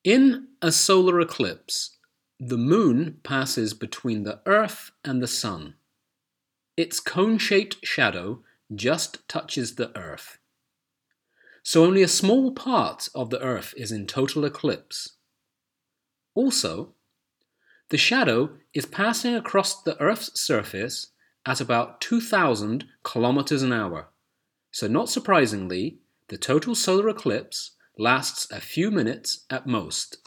In a solar eclipse, the moon passes between the Earth and the Sun. Its cone-shaped shadow just touches the Earth. So only a small part of the Earth is in total eclipse. Also, the shadow is passing across the Earth's surface at about 2,000 kilometers an hour. So not surprisingly, the total solar eclipse lasts a few minutes at most.